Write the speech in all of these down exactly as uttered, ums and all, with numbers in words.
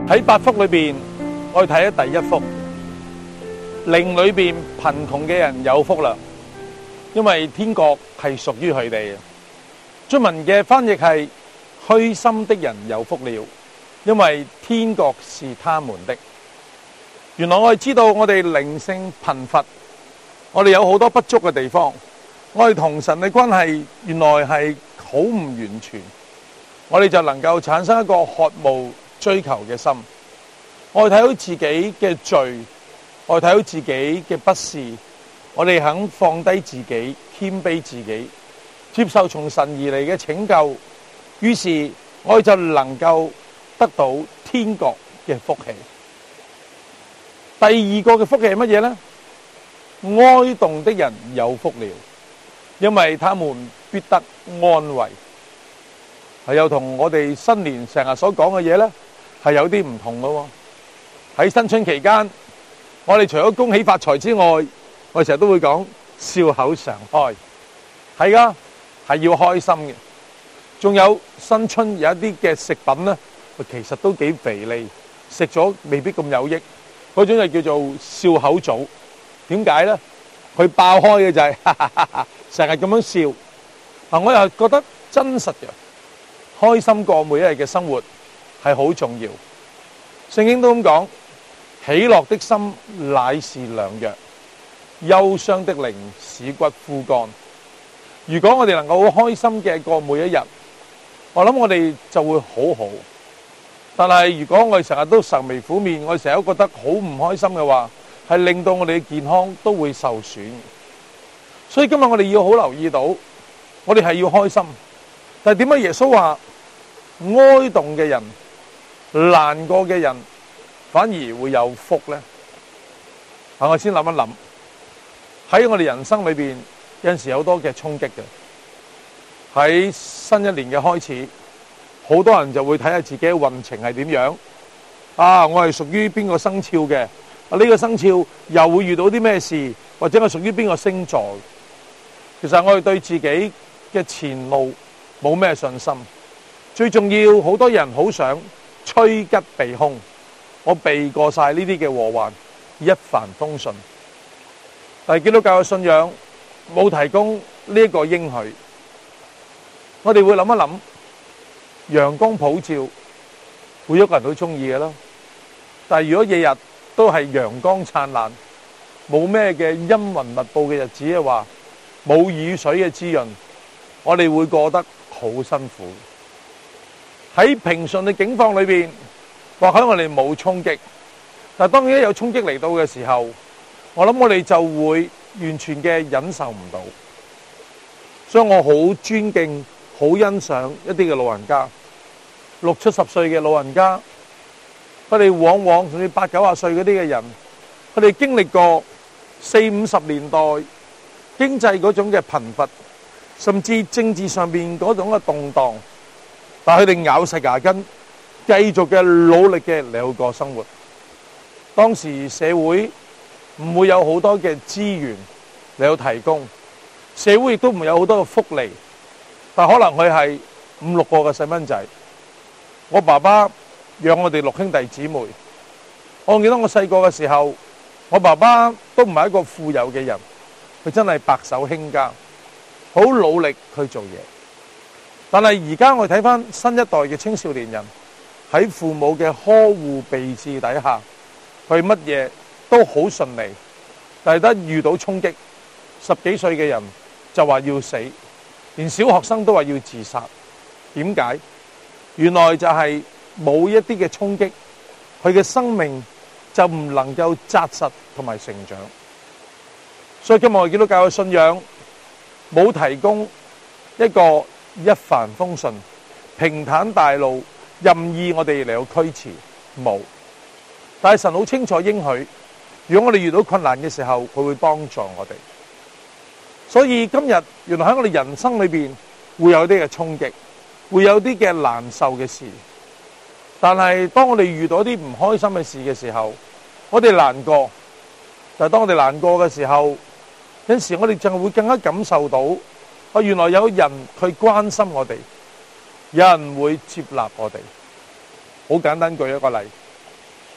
喺八福裏邊，我哋睇咗第一福，靈裏邊貧窮嘅人有福啦，因為天國係屬於佢哋嘅。中文嘅翻譯係虛心的人有福了，因為天國是他們的。原來我哋知道我哋靈性貧乏，我哋有好多不足嘅地方，我哋同神嘅關係原來係好唔完全，我哋就能夠產生一個渴慕追求嘅心。我哋睇到自己嘅罪，我哋睇到自己嘅不是，我哋肯放低自己，謙卑自己，接受從神而嚟嘅拯救，於是我哋就能夠得到天國嘅福氣。第二個嘅福氣係乜嘢呢？哀慟的人有福了，因為他們必得安慰。係又同我哋新年成日所講嘅嘢呢，係有啲唔同嘅。喺新春期間，我哋除咗恭喜發財之外，我哋成日都會講笑口常開，係噶，係要開心嘅。仲有新春有一啲嘅食品呢，其實都幾肥膩，食咗未必咁有益。嗰種就叫做笑口棗。點解呢？佢爆開嘅就係成日咁樣笑。嗱，我又覺得真實嘅，開心過每一日嘅生活係好重要。聖經都咁講，喜樂的心乃是良藥，憂傷的靈使骨枯乾。如果我哋能夠好開心嘅過每一日，我諗我哋就會好好。但係如果我哋成日都愁眉苦面，我哋成日都覺得好唔開心嘅話，係令到我哋嘅健康都會受損。所以今日我哋要好留意到，我哋係要開心。但係點解耶穌話哀慟嘅人、難過嘅人反而會有福呢？啊，我先諗一諗，喺我哋人生裏邊有陣時有好多嘅衝擊嘅。喺新一年嘅開始，好多人就會睇下自己嘅運程係點樣。啊，我係屬於邊個生肖嘅？啊，呢個生肖又會遇到啲咩事？或者我屬於邊個星座？其實我哋對自己嘅前路冇咩信心。最重要，好多人好想趨吉避凶，我避過晒呢啲嘅禍患，一帆風順。但係基督教嘅信仰冇提供呢一個應許。我哋會諗一諗，陽光普照，每一個人都中意嘅啦。但係如果日日都係陽光燦爛，冇咩嘅陰雲密布嘅日子嘅話，冇雨水嘅滋潤，我哋會過得好辛苦。喺平順嘅境況裏邊，或許我哋冇衝擊，但係當然一有衝擊嚟到嘅時候，我諗我哋就會完全嘅忍受唔到。所以我好尊敬、好欣賞一啲嘅老人家，六七十歲嘅老人家，佢哋往往甚至八九十歲嗰啲嘅人，佢哋經歷過四五十年代經濟嗰種嘅貧乏，甚至政治上邊嗰種嘅動盪，但係佢哋咬實牙根，繼續嘅努力嘅嚟過生活。當時社會唔會有好多嘅資源嚟到提供，社會亦都唔會有好多嘅福利，但可能佢係五六個嘅細蚊仔。我爸爸養我哋六兄弟姊妹，我記得我細個嘅時候，我爸爸都唔係一個富有嘅人，佢真係白手興家，好努力去做嘢。但係而家我哋睇翻新一代嘅青少年人，喺父母嘅呵護備至底下，佢乜嘢都好順利，但係得遇到衝擊，十幾歲嘅人就話要死，連小學生都話要自殺。點解？原來就係冇一啲嘅衝擊，佢嘅生命就唔能夠紮實同埋成長。所以今日我哋基督教嘅信仰冇提供一個一帆風順、平坦大路，任意我哋嚟到驅馳，冇。但係神好清楚應許，如果我哋遇到困難嘅時候，佢會幫助我哋。所以今日原來喺我哋人生裏邊會有啲嘅衝擊，會有啲嘅難受嘅事。但係當我哋遇到啲唔開心嘅事嘅時候，我哋難過。但係當我哋難過嘅時候，有陣時我哋就會更加感受到，啊，原來有人去關心我哋，有人會接納我哋。好簡單舉一個例，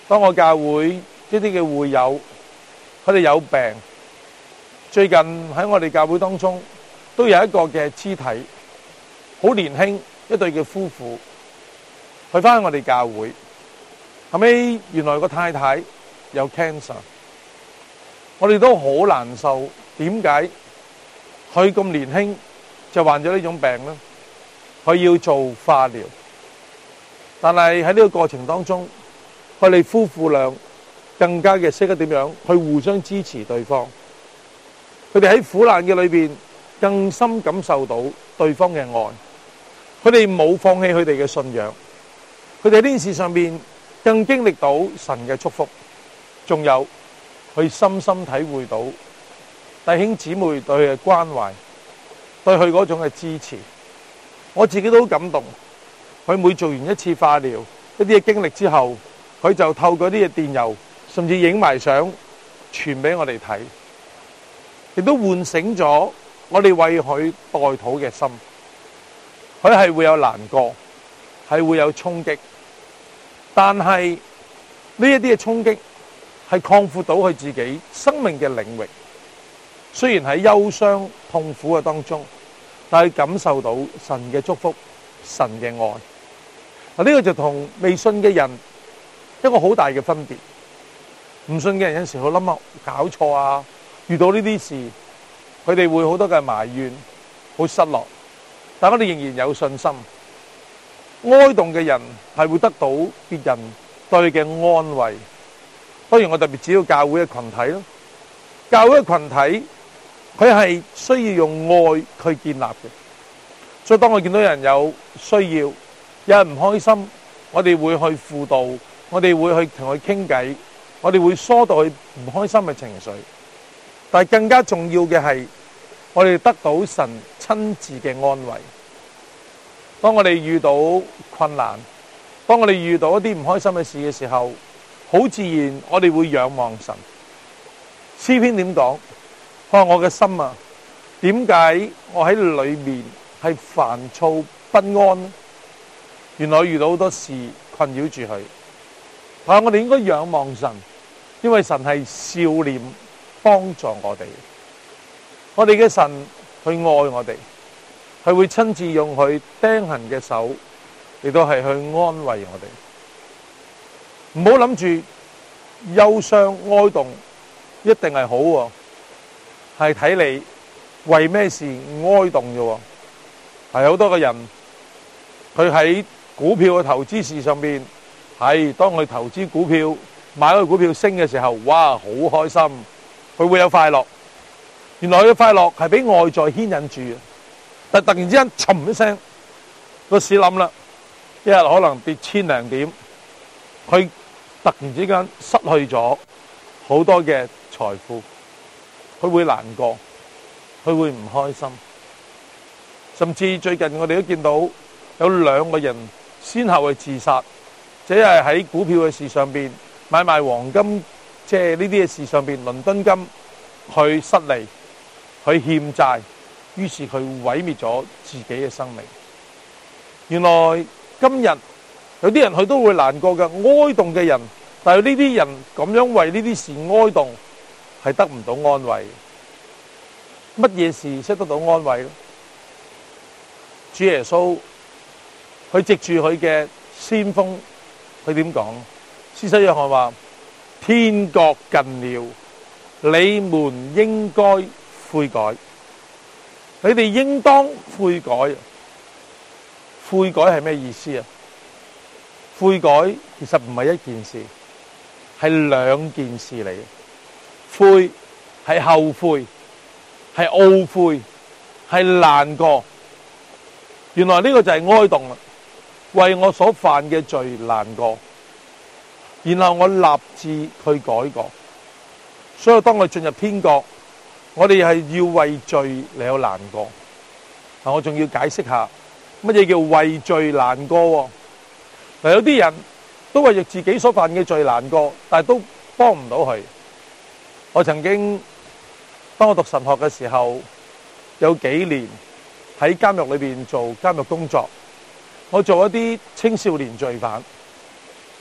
當我教會一啲嘅會友，佢哋有病，最近喺我哋教會當中都有一個嘅肢體，好年輕一對嘅夫婦，去返我哋教會，後尾原來個太太有 cancer， 我哋都好難受，點解佢咁年輕就患咗呢種病呢？佢要做化療，但係喺呢個過程當中，佢哋夫婦倆更加嘅識得點樣去互相支持對方。佢哋喺苦難嘅裏邊更深感受到對方嘅愛，佢哋冇放棄佢哋嘅信仰，佢哋喺呢件事上邊更經歷到神嘅祝福，仲有去深深體會到弟兄姊妹對佢嘅關懷，對佢嗰種嘅支持。我自己都好感動，佢每做完一次化療一啲嘅經歷之後，佢就透過啲嘅電郵，甚至影埋相傳俾我哋睇，亦都喚醒咗我哋為佢代禱嘅心。佢係會有難過，係會有衝擊，但係呢一啲嘅衝擊係擴闊到佢自己生命嘅領域。雖然喺憂傷痛苦嘅當中，但係感受到神嘅祝福，神嘅愛。嗱，呢個就同未信嘅人一個好大嘅分別。唔信嘅人有時好諗啊，搞錯啊，遇到呢啲事，佢哋會好多嘅埋怨，好失落。但我哋仍然有信心。哀慟嘅人係會得到別人對嘅安慰。當然我特別指到教會嘅群體咯，教會嘅群體佢係需要用愛去建立嘅。所以當我見到有人有需要，有人唔開心，我哋會去輔導，我哋會去同佢傾偈，我哋會疏導佢唔開心嘅情緒。但係更加重要嘅係，我哋得到神親自嘅安慰。當我哋遇到困難，當我哋遇到一啲唔開心嘅事嘅時候，好自然我哋會仰望神。詩篇點講？佢話我嘅心啊，點解我喺裏面係煩躁不安呢？原來遇到好多事困擾住佢。但係我哋應該仰望神，因為神係笑臉幫助我哋。我哋嘅神去愛我哋，佢會親自用佢釘痕嘅手，亦都係去安慰我哋。唔好諗住憂傷哀慟一定係好喎，係睇你為咩事哀慟啫。係好多個人，佢喺股票嘅投資市上邊，係當佢投資股票買嗰個股票升嘅時候，哇，好開心，佢會有快樂。原來佢嘅快樂係俾外在牽引住嘅，但突然之間沉一聲，個市冧啦，一日可能跌千零點，佢突然之間失去咗好多嘅財富，佢會難過，佢會唔開心。甚至最近我哋都見到有兩個人先後去自殺，即係喺股票嘅事上邊買賣黃金，即係呢啲嘅事上邊倫敦金去失利，去欠債，於是佢毀滅咗自己嘅生命。原來今日有啲人佢都會難過嘅，哀慟嘅人，但係呢啲人咁樣為呢啲事哀慟，係得唔到安慰。乜嘢事識得到安慰咧？主耶穌佢藉住佢嘅先鋒，佢點講？施洗約翰話：天國近了，你們應該悔改。你哋應當悔改。悔改係咩意思啊？悔改其實唔係一件事，係兩件事嚟嘅。悔係後悔，係懊悔，係難過。原來呢個就係哀慟啦，為我所犯嘅罪難過，然後我立志去改過。所以當我進入天國，我哋係要為罪嚟有難過。嗱，我仲要解釋下乜嘢叫為罪難過。嗱，有啲人都為咗自己所犯嘅罪難過，但係都幫唔到佢。我曾經當我讀神學嘅時候，有幾年喺監獄裏邊做監獄工作，我做一啲青少年罪犯。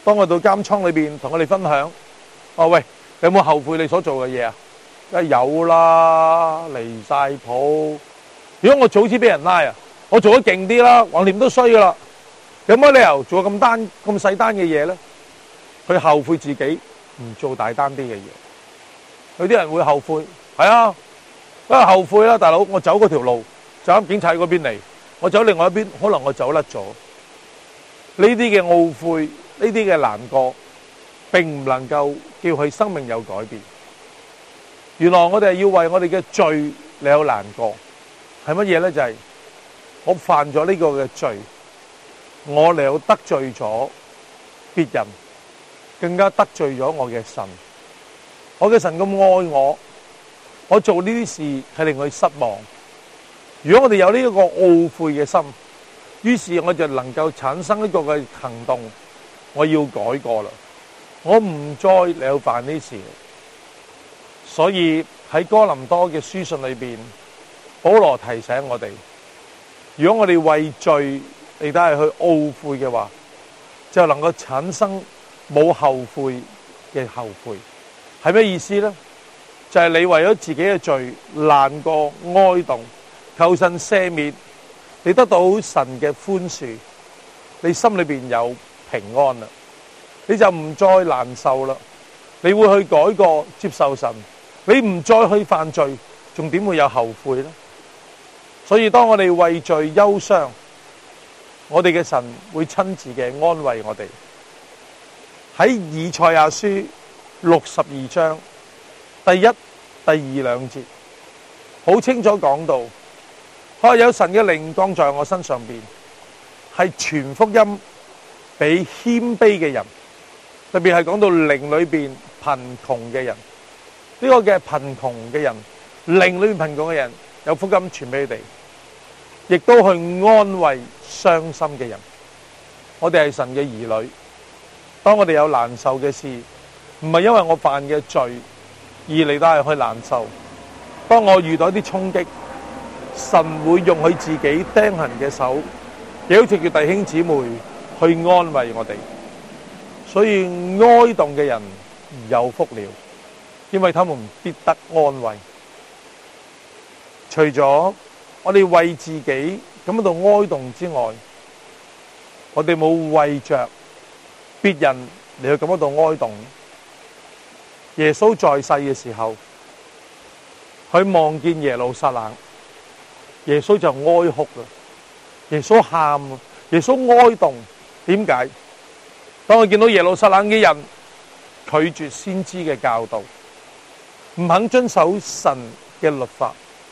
當我到監倉裏邊同我哋分享，哦喂，你有冇後悔你所做嘅嘢啊？梗係有啦，離晒譜。如果我早知俾人拉啊，我做得勁啲啦，橫掂都衰噶啦。有乜理由做咁單咁細單嘅嘢咧？佢後悔自己唔做大單啲嘅嘢。有啲人會後悔，係啊，梗係後悔啦，大佬，我走嗰條路，就喺警察嗰邊嚟，我走另外一邊，可能我走甩咗。呢啲嘅懊悔，呢啲嘅難過，並唔能夠叫佢生命有改變。原來我哋係要為我哋嘅罪嚟有難過，係乜嘢咧？就係我犯咗呢個嘅罪，我嚟有得罪咗別人，更加得罪咗我嘅神。我嘅神咁愛我，我做呢啲事係令佢失望。如果我哋有呢一個懊悔嘅心，於是我就能夠產生一個嘅行動，我要改過啦，我唔再嚟有犯呢事。所以喺哥林多嘅書信裏邊，保羅提醒我哋，如果我哋為罪嚟都係去懊悔嘅話，就能夠產生冇後悔嘅後悔。係咩意思呢？就係你為咗自己嘅罪難過哀慟，求神赦免，你得到神嘅寬恕，你心裏邊有平安啦，你就唔再難受啦。你會去改過接受神，你唔再去犯罪，仲點會有後悔呢？所以當我哋為罪憂傷，我哋嘅神會親自嘅安慰我哋。喺以賽亞書六十二章第一、第二兩節，好清楚講到，佢話有神嘅靈降在我身上邊，係傳福音俾謙卑嘅人，特別係講到靈裏邊貧窮嘅人。呢個嘅貧窮嘅人，靈裏邊貧窮嘅人，有福音傳俾佢哋，亦都去安慰傷心嘅人。我哋係神嘅兒女，當我哋有難受嘅事，唔係因為我犯嘅罪而嚟到係去難受。當我遇到一啲衝擊，神會用佢自己釘痕嘅手，亦好似叫弟兄姊妹去安慰我哋。所以哀慟嘅人有福了，因為他們必得安慰。除咗我哋為自己咁喺度哀慟之外，我哋冇為着別人嚟去咁喺度哀慟。耶穌在世嘅時候，佢望見耶路撒冷，耶穌就哀哭啦，耶穌喊，耶穌哀慟。點解？當我見到耶路撒冷嘅人拒絕先知嘅教導，唔肯遵守神嘅律法，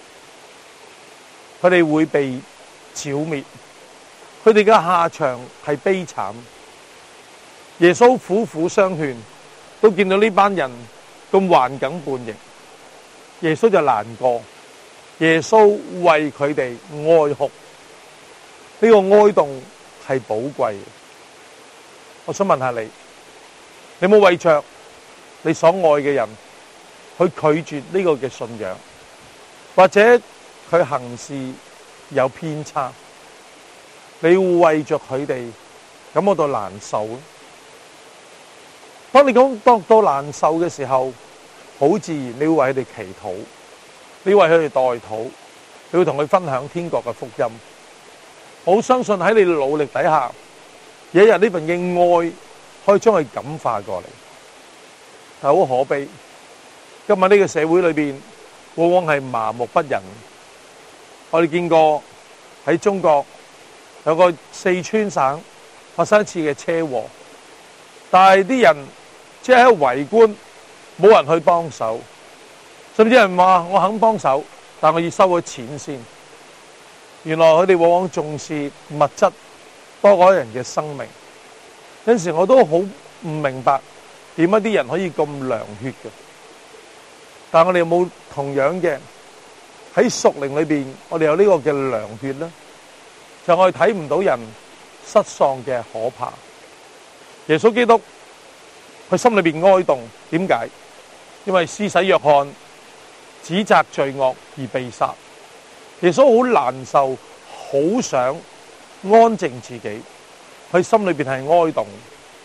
佢哋會被剿滅，佢哋嘅下場係悲慘。耶穌苦苦相勸，都見到呢班人咁頑梗叛逆，耶穌就難過，耶穌為佢哋哀哭。呢個哀慟係寶貴嘅。我想問下你，你有冇為着你所愛嘅人去拒絕呢個嘅信仰，或者佢行事有偏差，你會為着佢哋感覺到難受咧？當你講到到難受嘅時候，好自然你會為佢哋祈禱，你會為佢哋代禱，你會同佢分享天國嘅福音。我相信喺你努力底下，有一日呢份嘅愛可以將佢感化過嚟。但好可悲，今日呢個社會裏邊往往係麻木不仁。我哋見過喺中國有個四川省發生一次嘅車禍，但係啲人即係喺度圍觀，冇人去幫手，甚至有人話我肯幫手，但我要收咗錢先。原來佢哋往往重視物質多過人嘅生命。有陣時我都好唔明白點解啲人可以咁涼血嘅，但係我哋有冇同樣嘅喺屬靈裏邊，我哋有呢個嘅涼血呢？就我哋睇唔到人失喪嘅可怕。耶穌基督佢心裏邊哀慟，點解？因為施洗約翰指責罪惡而被殺。耶穌好難受，好想安靜自己，佢心裏邊係哀慟。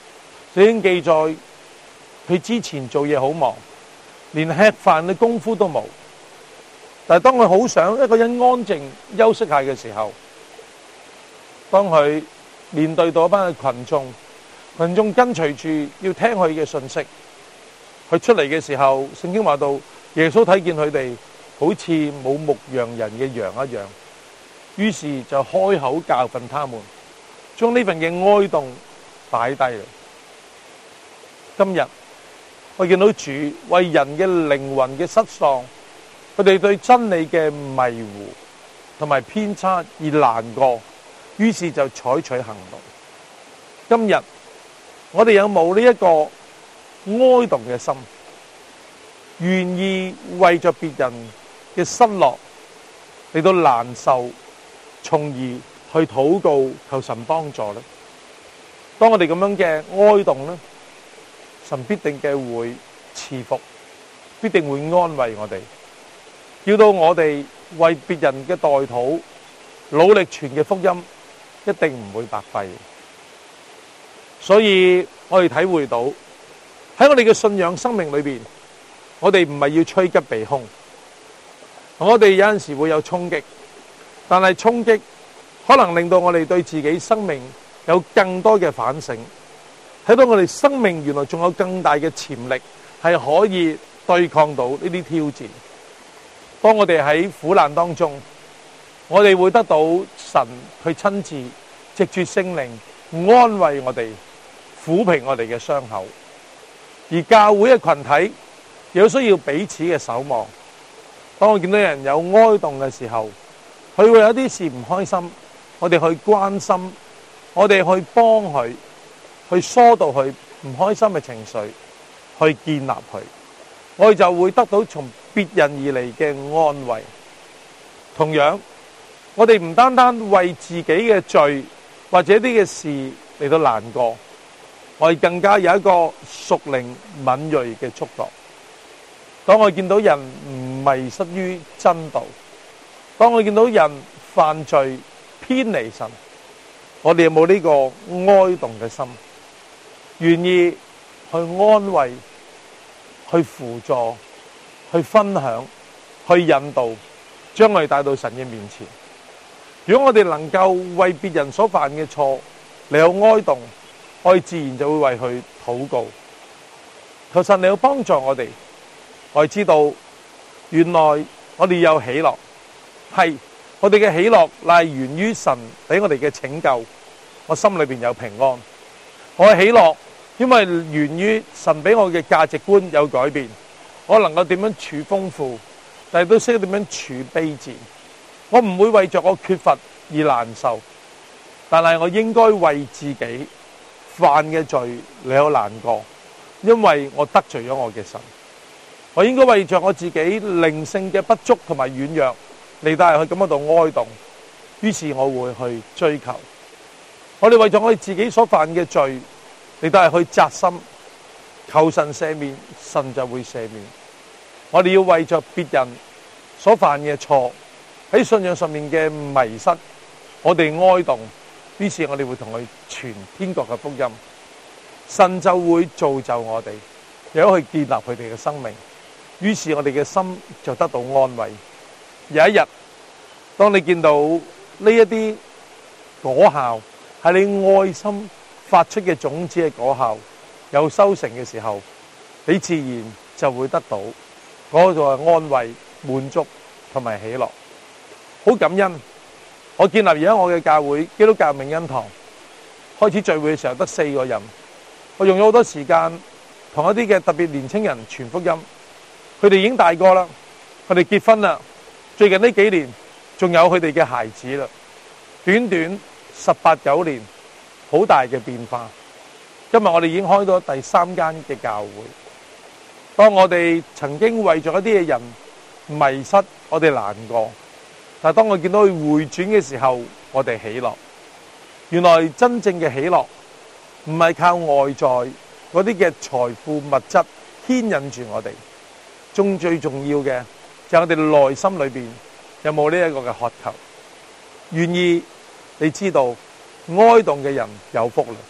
聖經記載佢之前做嘢好忙，連吃飯嘅功夫都冇。但係當佢好想一個人安靜休息下嘅時候，當佢面對到一班嘅群眾，群眾跟隨住要聽佢嘅信息，佢出嚟嘅時候，聖經話到耶穌睇見佢哋好似冇牧羊人嘅羊一樣，於是就開口教訓他們，將呢份嘅哀慟擺低啦。今日我見到主為人嘅靈魂嘅失喪，佢哋對真理嘅迷糊同埋偏差而難過，於是就採取行動。今日我哋有冇呢一個哀慟嘅心，願意為着別人嘅失落嚟到難受，從而去禱告求神幫助呢？當我哋咁樣嘅哀慟呢，神必定嘅會賜福，必定會安慰我哋，叫到我哋為別人嘅代禱努力傳嘅福音一定唔會白費。所以我哋體會到喺我哋嘅信仰生命裏邊，我哋唔係要趨吉避凶，我哋有陣時會有衝擊，但係衝擊可能令到我哋對自己生命有更多嘅反省，睇到我哋生命原來仲有更大嘅潛力係可以對抗到呢啲挑戰。當我哋喺苦難當中，我哋會得到神去親自藉住聖靈安慰我哋，撫平我哋嘅傷口。而教會嘅群體亦都需要彼此嘅守望。當我見到人有哀慟嘅時候，佢會有啲事唔開心，我哋去關心，我哋去幫佢，去疏導佢唔開心嘅情緒，去建立佢，我哋就會得到從別人而嚟嘅安慰。同樣，我哋唔單單為自己嘅罪或者啲嘅事嚟到難過，我哋更加有一個屬靈敏銳嘅觸覺。當我見到人唔迷失於真道，當我見到人犯罪偏離神，我哋有冇呢個哀慟嘅心，願意去安慰、去輔助、去分享、去引導，將我哋帶到神嘅面前。如果我哋能夠為別人所犯嘅錯嚟有哀慟，我哋自然就會為佢禱告。求神你要幫助我哋，我哋知道原來我哋有喜樂，係我哋嘅喜樂乃係源於神俾我哋嘅拯救，我心裏邊有平安。我嘅喜樂因為源於神俾我嘅價值觀有改變，我能夠點樣處豐富，但係都識得點樣處卑賤。我唔會為着我缺乏而難受，但係我應該為自己犯嘅罪嚟有難過，因為我得罪咗我嘅神。我應該為着我自己靈性嘅不足同埋軟弱嚟到去咁樣度哀慟，於是我會去追求。我哋為咗我哋自己所犯嘅罪嚟到去扎心，求神赦免，神就會赦免。我哋要為着別人所犯嘅錯，喺信仰上面嘅迷失，我哋哀慟，於是我哋會同佢傳天國嘅福音，神就會造就我哋，又去建立佢哋嘅生命，於是我哋嘅心就得到安慰。有一日，當你見到呢一啲果效係你愛心發出嘅種子嘅果效有收成嘅時候，你自然就會得到嗰個安慰、滿足同埋喜樂。好感恩，我建立而家我嘅教會基督教明恩堂，開始聚會嘅時候得四個人，我用咗好多時間同一啲嘅特別年青人傳福音，佢哋已經大個啦，佢哋結婚啦，最近呢幾年仲有佢哋嘅孩子啦，短短十八九年，好大嘅變化。今日我哋已經開到第三間嘅教會。當我哋曾經為咗一啲嘅人迷失，我哋難過，但係當我見到佢回轉嘅時候，我哋喜樂。原來真正嘅喜樂唔係靠外在嗰啲嘅財富物質牽引住我哋，仲最重要嘅就係我哋內心裏邊有冇呢一個嘅渴求，願意你知道哀慟嘅人有福啦。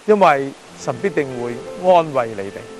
因為神必定會安慰你哋。